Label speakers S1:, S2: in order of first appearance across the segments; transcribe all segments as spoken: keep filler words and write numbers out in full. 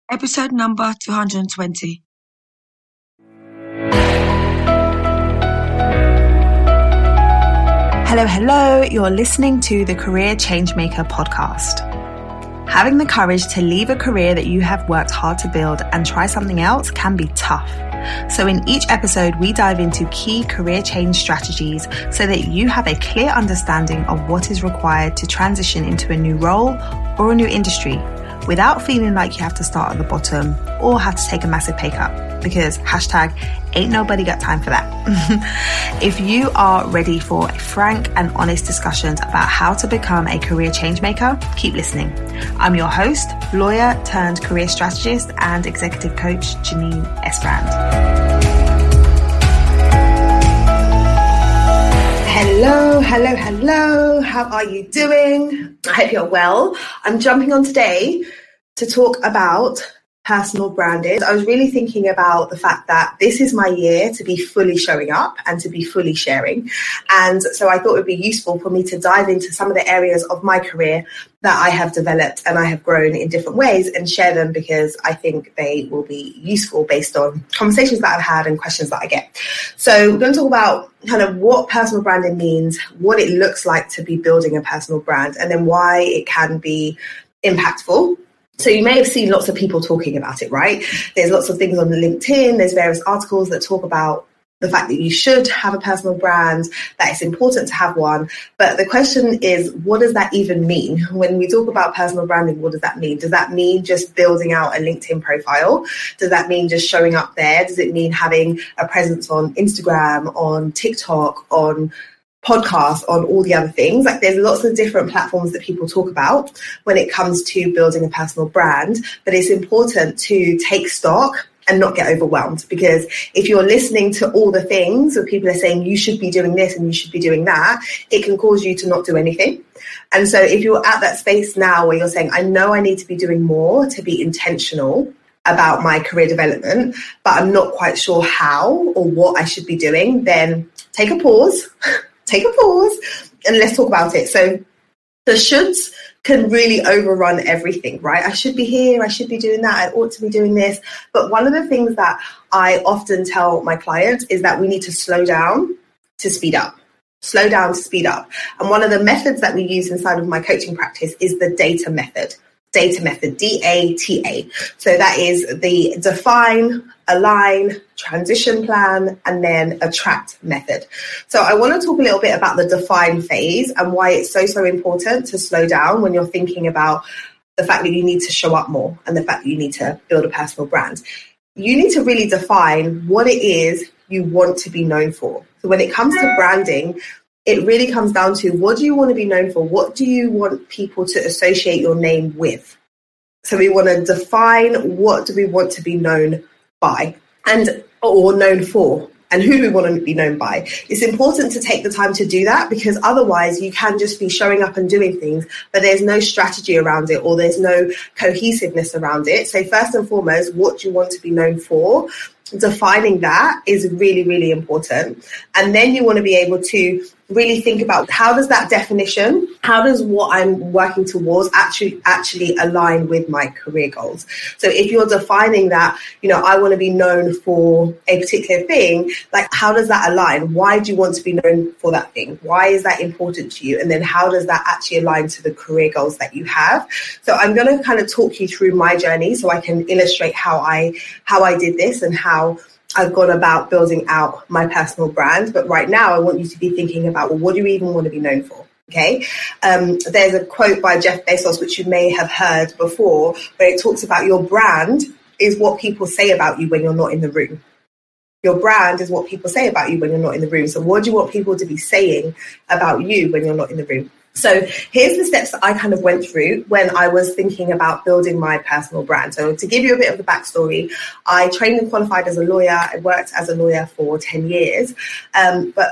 S1: episode number two hundred twenty.
S2: Hello, hello. You're listening to the Career Changemaker podcast. Having the courage to leave a career that you have worked hard to build and try something else can be tough. So in each episode, we dive into key career change strategies so that you have a clear understanding of what is required to transition into a new role or a new industry without feeling like you have to start at the bottom or have to take a massive pay cut, because hashtag ain't nobody got time for that. If you are ready for frank and honest discussions about how to become a career change maker, keep listening. I'm your host, lawyer turned career strategist and executive coach, Janine Esbrand. Hello, hello, hello. How are you doing? I hope you're well. I'm jumping on today to talk about personal branding. I was really thinking about the fact that this is my year to be fully showing up and to be fully sharing. And so I thought it would be useful for me to dive into some of the areas of my career that I have developed and I have grown in different ways and share them because I think they will be useful based on conversations that I've had and questions that I get. So we're going to talk about kind of what personal branding means, what it looks like to be building a personal brand, and then why it can be impactful. So you may have seen lots of people talking about it, right? There's lots of things on LinkedIn. There's various articles that talk about the fact that you should have a personal brand, that it's important to have one. But the question is, what does that even mean? When we talk about personal branding, what does that mean? Does that mean just building out a LinkedIn profile? Does that mean just showing up there? Does it mean having a presence on Instagram, on TikTok, on podcasts, on all the other things? Like, there's lots of different platforms that people talk about when it comes to building a personal brand, but it's important to take stock and not get overwhelmed, because if you're listening to all the things where people are saying you should be doing this and you should be doing that, it can cause you to not do anything. And so if you're at that space now where you're saying, I know I need to be doing more to be intentional about my career development, but I'm not quite sure how or what I should be doing, then take a pause. Take a pause and let's talk about it. So the shoulds can really overrun everything, right? I should be here. I should be doing that. I ought to be doing this. But one of the things that I often tell my clients is that we need to slow down to speed up. Slow down to speed up. And one of the methods that we use inside of my coaching practice is the DATA method. Data method, D A T A. So that is the define, align, transition plan, and then attract method. So I want to talk a little bit about the define phase and why it's so, so important to slow down when you're thinking about the fact that you need to show up more and the fact that you need to build a personal brand. You need to really define what it is you want to be known for. So when it comes to branding, it really comes down to, what do you want to be known for? What do you want people to associate your name with? So we want to define, what do we want to be known by and or known for, and who do we want to be known by? It's important to take the time to do that, because otherwise you can just be showing up and doing things, but there's no strategy around it or there's no cohesiveness around it. So first and foremost, what do you want to be known for? Defining that is really, really important. And then you want to be able to really think about, how does that definition, how does what I'm working towards actually actually align with my career goals? So if you're defining that, you know, I want to be known for a particular thing, like, how does that align? Why do you want to be known for that thing? Why is that important to you? And then how does that actually align to the career goals that you have? So I'm going to kind of talk you through my journey so I can illustrate how I how I did this and how I've gone about building out my personal brand. But right now, I want you to be thinking about, well, what do you even want to be known for? Okay. Um, there's a quote by Jeff Bezos, which you may have heard before, where it talks about your brand is what people say about you when you're not in the room. Your brand is what people say about you when you're not in the room. So what do you want people to be saying about you when you're not in the room? So here's the steps that I kind of went through when I was thinking about building my personal brand. So to give you a bit of the backstory, I trained and qualified as a lawyer. I worked as a lawyer for ten years. Um, but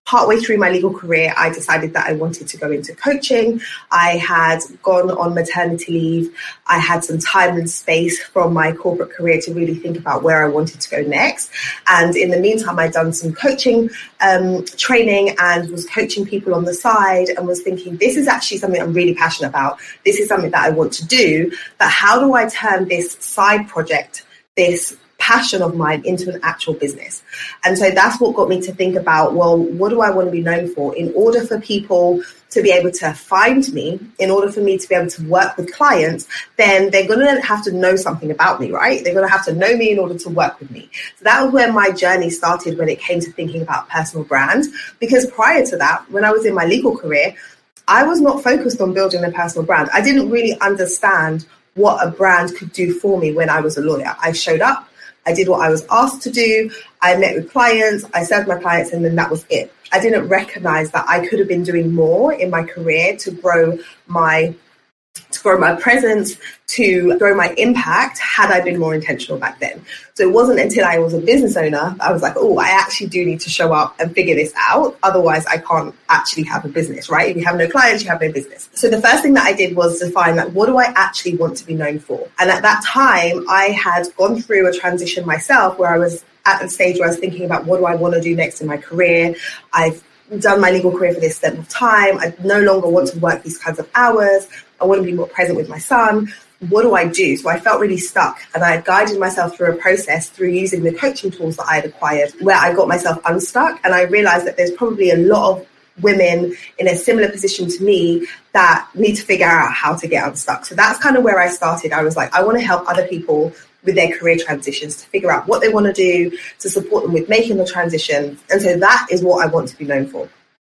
S2: partway through my legal career, I decided that I wanted to go into coaching. I had gone on maternity leave. I had some time and space from my corporate career to really think about where I wanted to go next. And in the meantime, I'd done some coaching um, training and was coaching people on the side and was thinking, this is actually something I'm really passionate about. This is something that I want to do. But how do I turn this side project, this passion of mine, into an actual business? And so that's what got me to think about, well, what do I want to be known for? In order for people to be able to find me, in order for me to be able to work with clients, then they're going to have to know something about me, right? They're going to have to know me in order to work with me. So that was where my journey started when it came to thinking about personal brand. Because prior to that, when I was in my legal career, I was not focused on building a personal brand. I didn't really understand what a brand could do for me when I was a lawyer. I showed up, I did what I was asked to do. I met with clients, I served my clients, and then that was it. I didn't recognize that I could have been doing more in my career to grow my to grow my presence, to grow my impact, had I been more intentional back then. So it wasn't until I was a business owner, I was like, oh, I actually do need to show up and figure this out. Otherwise, I can't actually have a business, right? If you have no clients, you have no business. So the first thing that I did was define, like, what do I actually want to be known for? And at that time, I had gone through a transition myself where I was at the stage where I was thinking about, what do I want to do next in my career? I've done my legal career for this length of time. I no longer want to work these kinds of hours. I want to be more present with my son. What do I do? So I felt really stuck, and I had guided myself through a process through using the coaching tools that I had acquired, where I got myself unstuck. And I realized that there's probably a lot of women in a similar position to me that need to figure out how to get unstuck. So that's kind of where I started. I was like, I want to help other people with their career transitions, to figure out what they want to do, to support them with making the transition. And so that is what I want to be known for.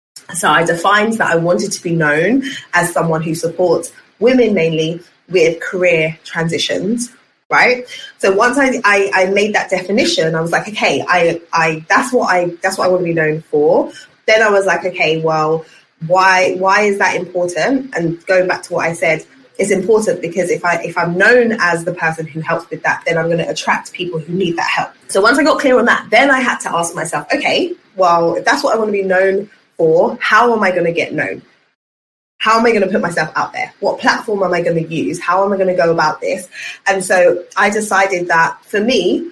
S2: So I defined that I wanted to be known as someone who supports women mainly with career transitions, right? So once I, I, I made that definition, I was like, okay, I, I that's what I that's what I want to be known for. Then I was like, okay, well, why why is that important? And going back to what I said, it's important because if I if I'm known as the person who helps with that, then I'm going to attract people who need that help. So once I got clear on that, then I had to ask myself, okay, well, if that's what I want to be known for, how am I going to get known? How am I going to put myself out there? What platform am I going to use? How am I going to go about this? And so I decided that for me,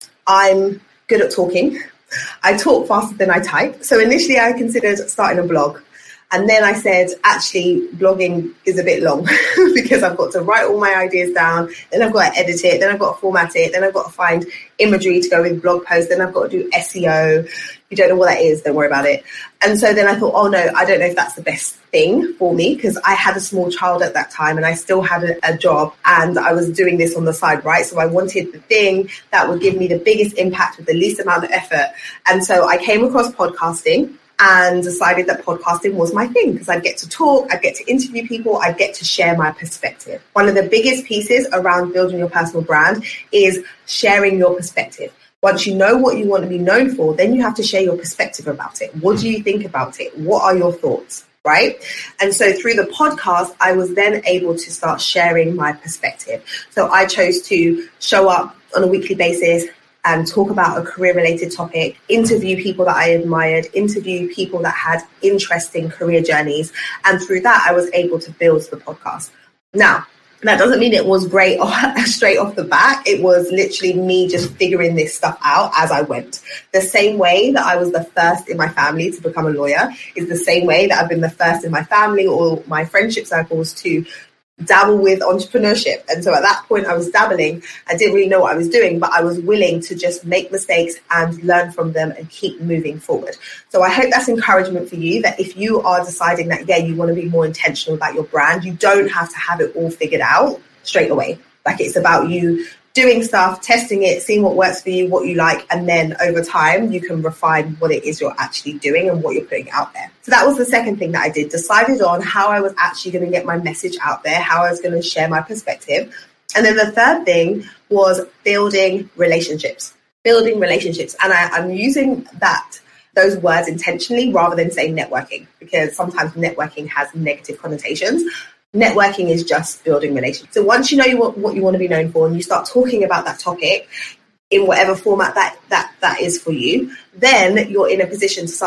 S2: I'm good at talking. I talk faster than I type. So initially I considered starting a blog. And then I said, actually, blogging is a bit long because I've got to write all my ideas down. Then I've got to edit it. Then I've got to format it. Then I've got to find imagery to go with blog posts. Then I've got to do S E O. If you don't know what that is, don't worry about it. And so then I thought, oh, no, I don't know if that's the best thing for me, because I had a small child at that time and I still had a, a job and I was doing this on the side, right? So I wanted the thing that would give me the biggest impact with the least amount of effort. And so I came across podcasting and decided that podcasting was my thing because I'd get to talk, I'd get to interview people, I'd get to share my perspective. One of the biggest pieces around building your personal brand is sharing your perspective. Once you know what you want to be known for, then you have to share your perspective about it. What do you think about it? What are your thoughts? Right? And so through the podcast, I was then able to start sharing my perspective. So I chose to show up on a weekly basis and talk about a career-related topic, interview people that I admired, interview people that had interesting career journeys. And through that, I was able to build the podcast. Now, that doesn't mean it was great straight off the bat. It was literally me just figuring this stuff out as I went. The same way that I was the first in my family to become a lawyer is the same way that I've been the first in my family or my friendship circles to dabble with entrepreneurship. And so at that point I was dabbling. I didn't really know what I was doing, but I was willing to just make mistakes and learn from them and keep moving forward. So I hope that's encouragement for you, that if you are deciding that, yeah, you want to be more intentional about your brand, you don't have to have it all figured out straight away. Like, it's about you doing stuff, testing it, seeing what works for you, what you like, and then over time you can refine what it is you're actually doing and what you're putting out there. So that was the second thing that I did, decided on how I was actually going to get my message out there, how I was going to share my perspective. And then the third thing was building relationships, building relationships. And I, I'm using that those words intentionally rather than saying networking, because sometimes networking has negative connotations. Networking is just building relationships. So once you know you want, what you want to be known for, and you start talking about that topic in whatever format that, that, that is for you, then you're in a position to start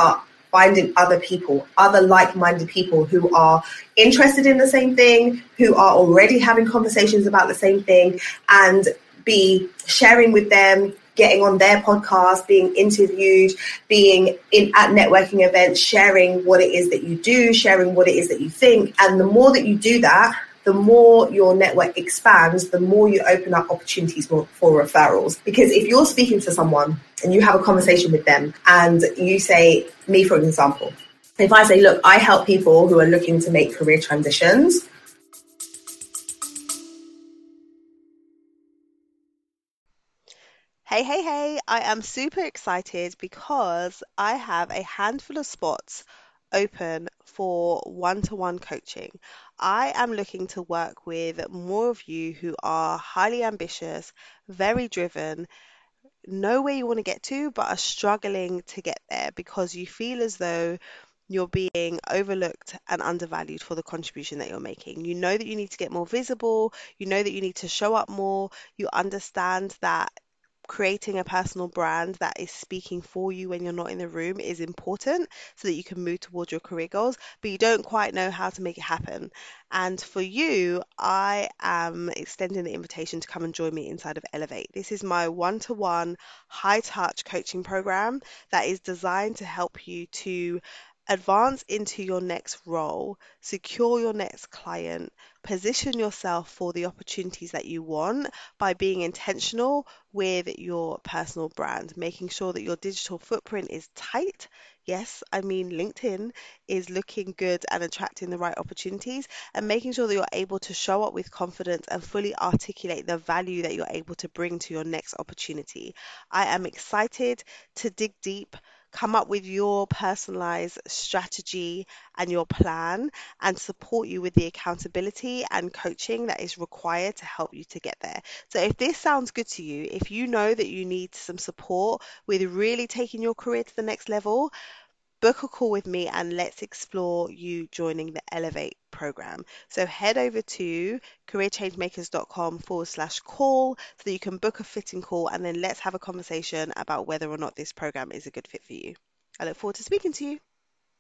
S2: finding other people, other like-minded people who are interested in the same thing, who are already having conversations about the same thing, and be sharing with them, getting on their podcast, being interviewed, being in at networking events, sharing what it is that you do, sharing what it is that you think. And the more that you do that, the more your network expands, the more you open up opportunities for, for referrals. Because if you're speaking to someone and you have a conversation with them and you say, me for example, if I say, look, I help people who are looking to make career transitions.
S3: Hey, hey, hey, I am super excited because I have a handful of spots open for one-to-one coaching. I am looking to work with more of you who are highly ambitious, very driven, know where you want to get to, but are struggling to get there because you feel as though you're being overlooked and undervalued for the contribution that you're making. You know that you need to get more visible, you know that you need to show up more, you understand that creating a personal brand that is speaking for you when you're not in the room is important so that you can move towards your career goals, but you don't quite know how to make it happen. And for you, I am extending the invitation to come and join me inside of Elevate. This is my one-to-one high-touch coaching program that is designed to help you to advance into your next role, secure your next client, position yourself for the opportunities that you want by being intentional with your personal brand, making sure that your digital footprint is tight. Yes, I mean LinkedIn is looking good and attracting the right opportunities, and making sure that you're able to show up with confidence and fully articulate the value that you're able to bring to your next opportunity. I am excited to dig deep, come up with your personalized strategy and your plan, and support you with the accountability and coaching that is required to help you to get there. So if this sounds good to you, if you know that you need some support with really taking your career to the next level, book a call with me and let's explore you joining the Elevate program. So head over to careerchangemakers.com forward slash call so that you can book a fitting call, and then let's have a conversation about whether or not this program is a good fit for you. I look forward to speaking to you.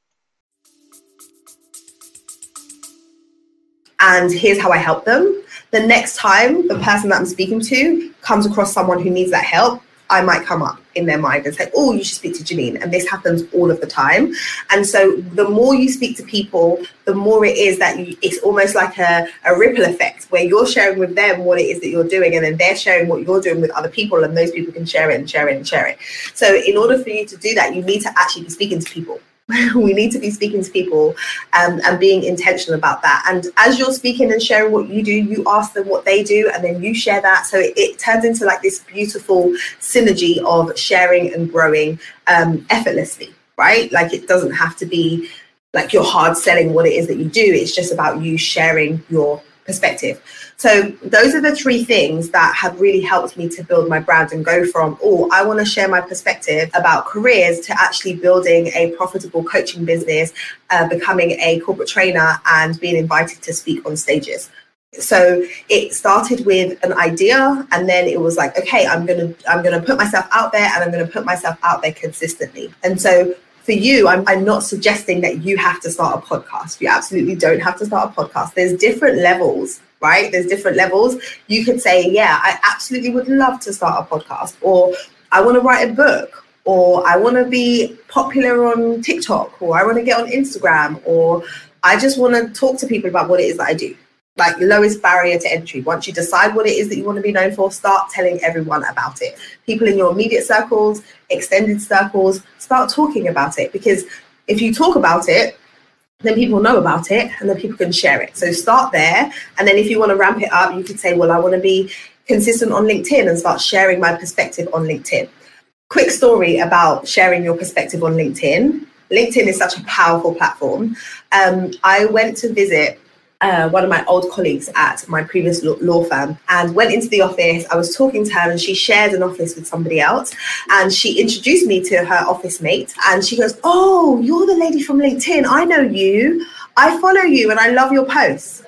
S2: And here's how I help them. The next time the person that I'm speaking to comes across someone who needs that help, I might come up in their mind and say, oh, you should speak to Janine. And this happens all of the time. And so the more you speak to people, the more it is that you, it's almost like a, a ripple effect where you're sharing with them what it is that you're doing, and then they're sharing what you're doing with other people, and those people can share it and share it and share it. So in order for you to do that, you need to actually be speaking to people. We need to be speaking to people um, and being intentional about that. And as you're speaking and sharing what you do, you ask them what they do, and then you share that. So it, it turns into like this beautiful synergy of sharing and growing um, effortlessly, right? Like it doesn't have to be like you're hard selling what it is that you do. It's just about you sharing your perspective. So those are the three things that have really helped me to build my brand and go from, oh, I want to share my perspective about careers, to actually building a profitable coaching business, uh, becoming a corporate trainer, and being invited to speak on stages. So it started with an idea, and then it was like, okay, I'm going to I'm going to put myself out there, and I'm going to put myself out there consistently. And so for you, I'm, I'm not suggesting that you have to start a podcast. You absolutely don't have to start a podcast. There's different levels, right? There's different levels. You could say, yeah, I absolutely would love to start a podcast, or I want to write a book, or I want to be popular on TikTok, or I want to get on Instagram, or I just want to talk to people about what it is that I do. Like lowest barrier to entry. Once you decide what it is that you want to be known for, start telling everyone about it. People in your immediate circles, extended circles, start talking about it. Because if you talk about it, then people know about it, and then people can share it. So start there. And then if you want to ramp it up, you could say, well, I want to be consistent on LinkedIn, and start sharing my perspective on LinkedIn. Quick story about sharing your perspective on LinkedIn. LinkedIn is such a powerful platform. Um, I went to visit Uh, one of my old colleagues at my previous law firm, and went into the office. I was talking to her, and she shared an office with somebody else, and she introduced me to her office mate, and she goes, oh, you're the lady from LinkedIn. I know you. I follow you, and I love your posts.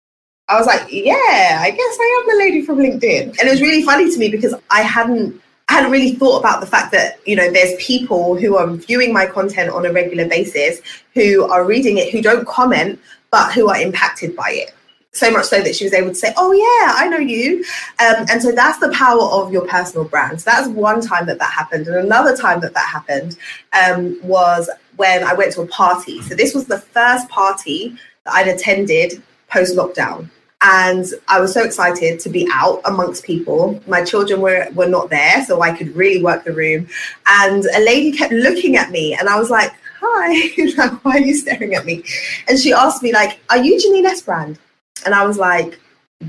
S2: I was like, yeah, I guess I am the lady from LinkedIn. And it was really funny to me because I hadn't I hadn't really thought about the fact that, you know, there's people who are viewing my content on a regular basis, who are reading it, who don't comment, but who are impacted by it. So much so that she was able to say, oh, yeah, I know you. Um, and so that's the power of your personal brand. So that's one time that that happened. And another time that that happened um, was when I went to a party. So this was the first party that I'd attended post-lockdown. And I was so excited to be out amongst people. My children were, were not there, so I could really work the room. And a lady kept looking at me, and I was like, hi, like, why are you staring at me? And she asked me, like, are you Janine Esbrand? And I was like,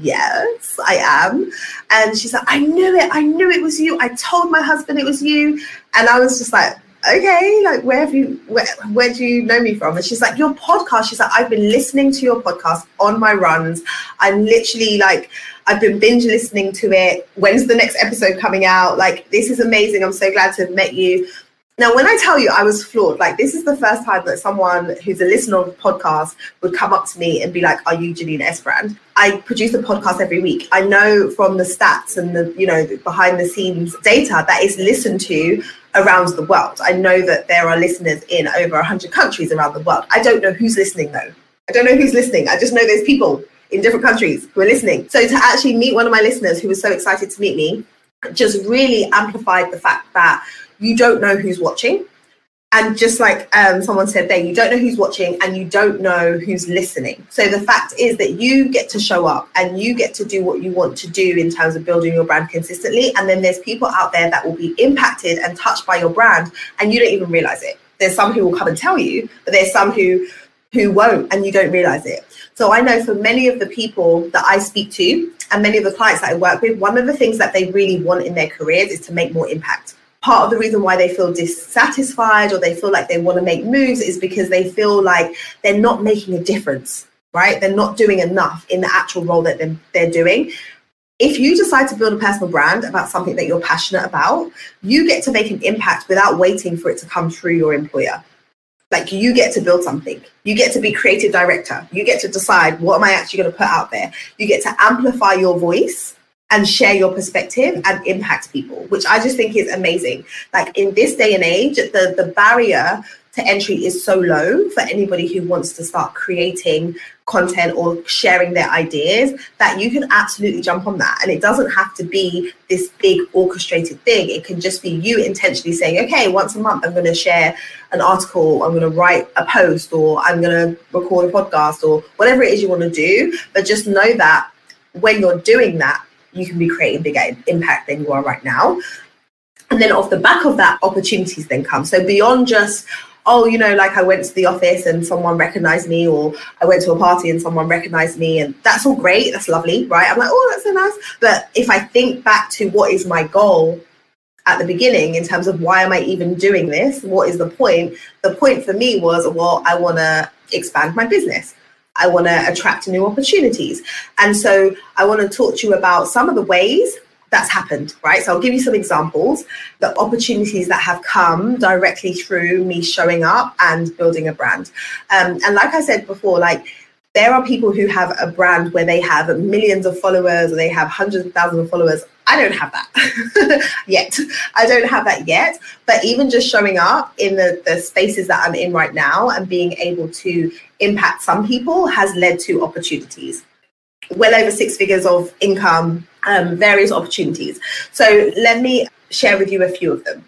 S2: yes, I am. And she said, I knew it. I knew it was you. I told my husband it was you. And I was just like, okay, like, where have you, where, where do you know me from? And she's like, your podcast. She's like, I've been listening to your podcast on my runs. I'm literally like, I've been binge listening to it. When's the next episode coming out? Like, this is amazing. I'm so glad to have met you. Now, when I tell you I was floored, like, this is the first time that someone who's a listener of the podcast would come up to me and be like, are you Janine Esbrand? I produce a podcast every week. I know from the stats and the, you know, the behind the scenes data that is listened to around the world. I know that there are listeners in over one hundred countries around the world. I don't know who's listening, though. I don't know who's listening. I just know there's people in different countries who are listening. So to actually meet one of my listeners who was so excited to meet me just really amplified the fact that you don't know who's watching. And just like um, someone said there, you don't know who's watching and you don't know who's listening. So the fact is that you get to show up and you get to do what you want to do in terms of building your brand consistently. And then there's people out there that will be impacted and touched by your brand and you don't even realize it. There's some who will come and tell you, but there's some who who won't and you don't realize it. So I know for many of the people that I speak to and many of the clients that I work with, one of the things that they really want in their careers is to make more impact. Part of the reason why they feel dissatisfied or they feel like they want to make moves is because they feel like they're not making a difference, right? They're not doing enough in the actual role that they're, they're doing. If you decide to build a personal brand about something that you're passionate about, you get to make an impact without waiting for it to come through your employer. Like, you get to build something. You get to be creative director. You get to decide, what am I actually going to put out there? You get to amplify your voice and share your perspective and impact people, which I just think is amazing. Like, in this day and age, the, the barrier to entry is so low for anybody who wants to start creating content or sharing their ideas that you can absolutely jump on that. And it doesn't have to be this big orchestrated thing. It can just be you intentionally saying, okay, once a month, I'm going to share an article, I'm going to write a post, or I'm going to record a podcast, or whatever it is you want to do. But just know that when you're doing that, you can be creating bigger impact than you are right now. And then off the back of that, opportunities then come. So beyond just, oh, you know, like I went to the office and someone recognized me, or I went to a party and someone recognized me, and that's all great. That's lovely, right? I'm like, oh, that's so nice. But if I think back to what is my goal at the beginning in terms of why am I even doing this? What is the point? The point for me was, well, I want to expand my business. I want to attract new opportunities. And so I want to talk to you about some of the ways that's happened, right? So I'll give you some examples, the opportunities that have come directly through me showing up and building a brand. Um, and like I said before, like, there are people who have a brand where they have millions of followers or they have hundreds of thousands of followers. I don't have that yet. I don't have that yet. But even just showing up in the, the spaces that I'm in right now and being able to impact some people has led to opportunities. Well over six figures of income, um, various opportunities. So let me share with you a few of them.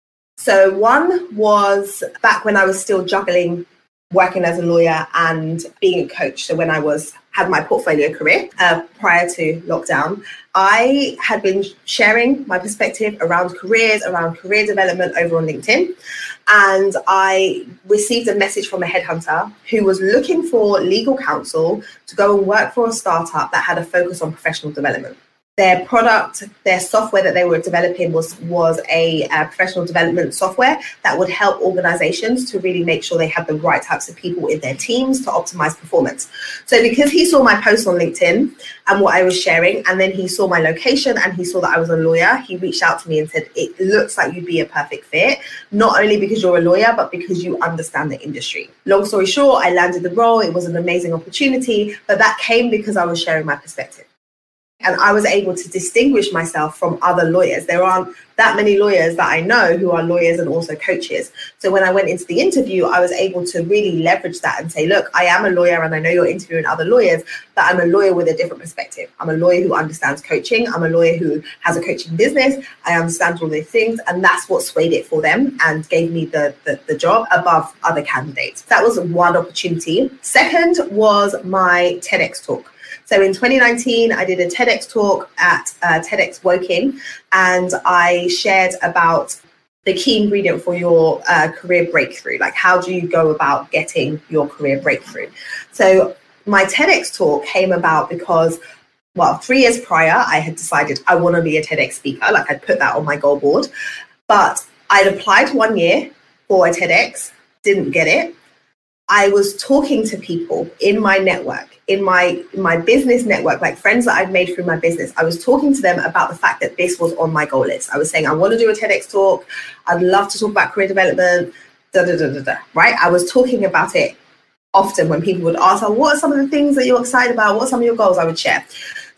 S2: So one was back when I was still juggling working as a lawyer and being a coach. So when I was had my portfolio career uh, prior to lockdown, I had been sharing my perspective around careers, around career development over on LinkedIn. And I received a message from a headhunter who was looking for legal counsel to go and work for a startup that had a focus on professional development. Their product, their software that they were developing was, was a, a professional development software that would help organizations to really make sure they had the right types of people in their teams to optimize performance. So because he saw my post on LinkedIn and what I was sharing, and then he saw my location and he saw that I was a lawyer, he reached out to me and said, it looks like you'd be a perfect fit, not only because you're a lawyer, but because you understand the industry. Long story short, I landed the role. It was an amazing opportunity, but that came because I was sharing my perspective. And I was able to distinguish myself from other lawyers. There aren't that many lawyers that I know who are lawyers and also coaches. So when I went into the interview, I was able to really leverage that and say, look, I am a lawyer and I know you're interviewing other lawyers, but I'm a lawyer with a different perspective. I'm a lawyer who understands coaching. I'm a lawyer who has a coaching business. I understand all these things. And that's what swayed it for them and gave me the, the, the job above other candidates. That was one opportunity. Second was my TEDx talk. So in twenty nineteen, I did a TEDx talk at uh, TEDx Woking, and I shared about the key ingredient for your uh, career breakthrough. Like, how do you go about getting your career breakthrough? So my TEDx talk came about because, well, three years prior, I had decided I want to be a TEDx speaker. Like, I'd put that on my goal board. But I'd applied one year for a TEDx, didn't get it. I was talking to people in my network, in my in my business network, like friends that I'd made through my business. I was talking to them about the fact that this was on my goal list. I was saying, I want to do a TEDx talk. I'd love to talk about career development, da, da, da, da, da, right? I was talking about it often when people would ask, oh, what are some of the things that you're excited about? What are some of your goals? I would share.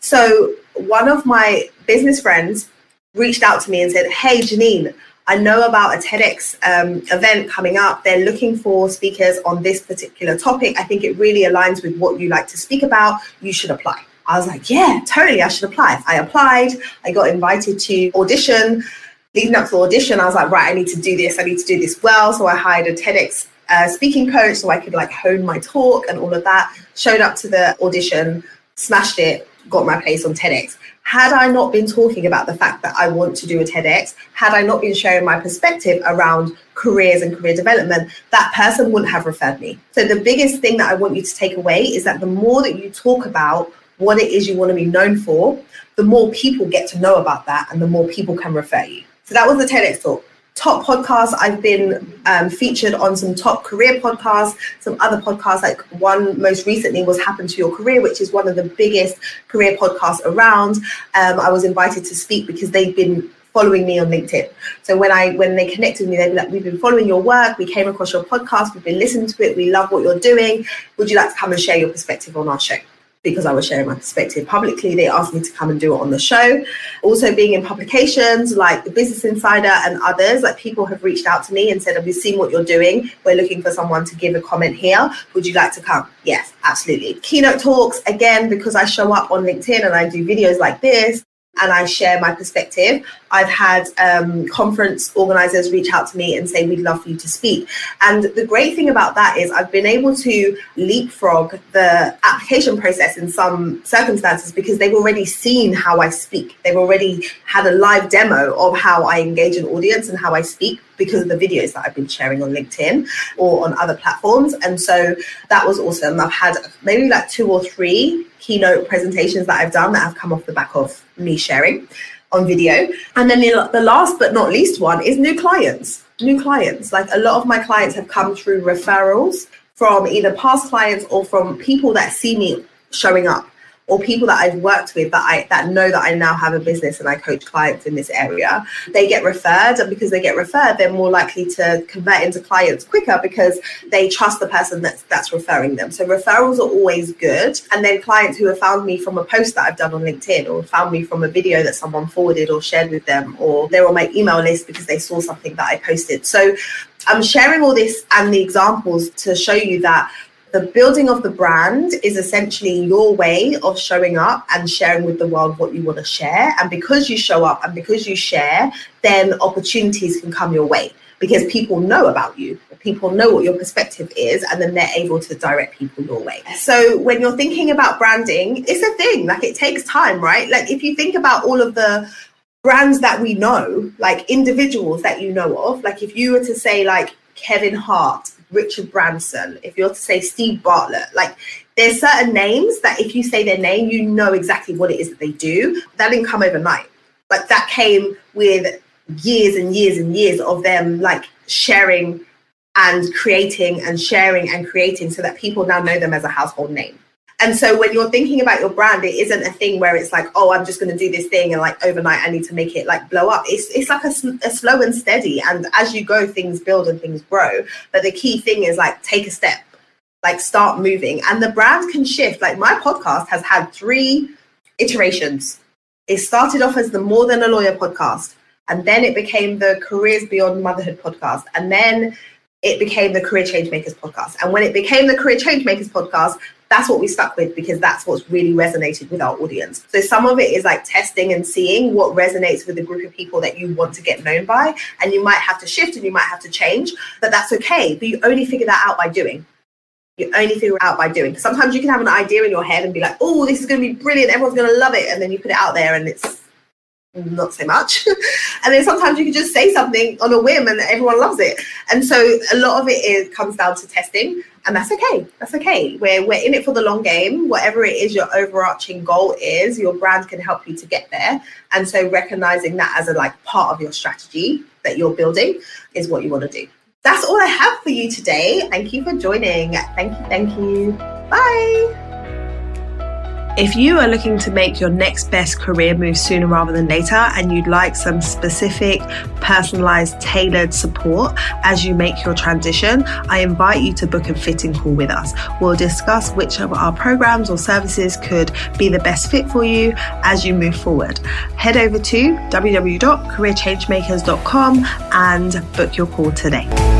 S2: So one of my business friends reached out to me and said, hey, Janine, I know about a TEDx um, event coming up. They're looking for speakers on this particular topic. I think it really aligns with what you like to speak about. You should apply. I was like, yeah, totally, I should apply. I applied. I got invited to audition. Leading up to the audition, I was like, right, I need to do this. I need to do this well. So I hired a TEDx uh, speaking coach so I could like hone my talk and all of that. Showed up to the audition, smashed it, got my place on TEDx. Had I not been talking about the fact that I want to do a TEDx, had I not been sharing my perspective around careers and career development, that person wouldn't have referred me. So the biggest thing that I want you to take away is that the more that you talk about what it is you want to be known for, the more people get to know about that and the more people can refer you. So that was the TEDx talk. Top podcasts, I've been um, featured on some top career podcasts, some other podcasts, like one most recently was Happen to Your Career, which is one of the biggest career podcasts around. Um, I was invited to speak because they've been following me on LinkedIn. So when I when they connected with me, they'd be like, we've been following your work, we came across your podcast, we've been listening to it, we love what you're doing. Would you like to come and share your perspective on our show? Because I was sharing my perspective publicly, they asked me to come and do it on the show. Also being in publications like the Business Insider and others, like people have reached out to me and said, have you seen what you're doing? We're looking for someone to give a comment here. Would you like to come? Yes, absolutely. Keynote talks, again, because I show up on LinkedIn and I do videos like this and I share my perspective. I've had um, conference organizers reach out to me and say, we'd love for you to speak. And the great thing about that is I've been able to leapfrog the application process in some circumstances because they've already seen how I speak. They've already had a live demo of how I engage an audience and how I speak because of the videos that I've been sharing on LinkedIn or on other platforms. And so that was awesome. I've had maybe like two or three keynote presentations that I've done that have come off the back of me sharing on video. And then the, the last but not least one is new clients. New clients. Like a lot of my clients have come through referrals from either past clients or from people that see me showing up, or people that I've worked with that I that know that I now have a business and I coach clients in this area. They get referred, and because they get referred, they're more likely to convert into clients quicker because they trust the person that's that's referring them. So referrals are always good. And then clients who have found me from a post that I've done on LinkedIn, or found me from a video that someone forwarded or shared with them, or they're on my email list because they saw something that I posted. So I'm sharing all this and the examples to show you that the building of the brand is essentially your way of showing up and sharing with the world what you want to share. And because you show up and because you share, then opportunities can come your way because people know about you. People know what your perspective is, and then they're able to direct people your way. So when you're thinking about branding, it's a thing. Like, it takes time, right? Like, if you think about all of the brands that we know, like individuals that you know of, like if you were to say like Kevin Hart, Richard Branson, if you're to say Steve Bartlett, like there's certain names that if you say their name, you know exactly what it is that they do. That didn't come overnight. Like that came with years and years and years of them like sharing and creating and sharing and creating so that people now know them as a household name. And so when you're thinking about your brand, it isn't a thing where it's like, oh, I'm just going to do this thing and like overnight I need to make it like blow up. It's it's like a, a slow and steady. And as you go, things build and things grow. But the key thing is like take a step, like start moving. And the brand can shift. Like my podcast has had three iterations. It started off as the More Than a Lawyer podcast, and then it became the Careers Beyond Motherhood podcast, and then it became the Career Changemakers podcast. And when it became the Career Changemakers podcast, that's what we stuck with, because that's what's really resonated with our audience. So some of it is like testing and seeing what resonates with the group of people that you want to get known by. And you might have to shift and you might have to change, but that's okay. But you only figure that out by doing. You only figure it out by doing. Sometimes you can have an idea in your head and be like, oh, this is going to be brilliant. Everyone's going to love it. And then you put it out there and it's not so much. And then sometimes you can just say something on a whim and everyone loves it. And so a lot of it is, comes down to testing, and that's okay. That's okay. We're, we're in it for the long game. Whatever it is your overarching goal is, your brand can help you to get there. And so recognizing that as a like part of your strategy that you're building is what you want to do. That's all I have for you today. Thank you for joining. Thank you. Thank you. Bye.
S1: If you are looking to make your next best career move sooner rather than later, and you'd like some specific, personalized, tailored support as you make your transition, I invite you to book a fitting call with us. We'll discuss which of our programs or services could be the best fit for you as you move forward. Head over to w w w dot career changemakers dot com and book your call today.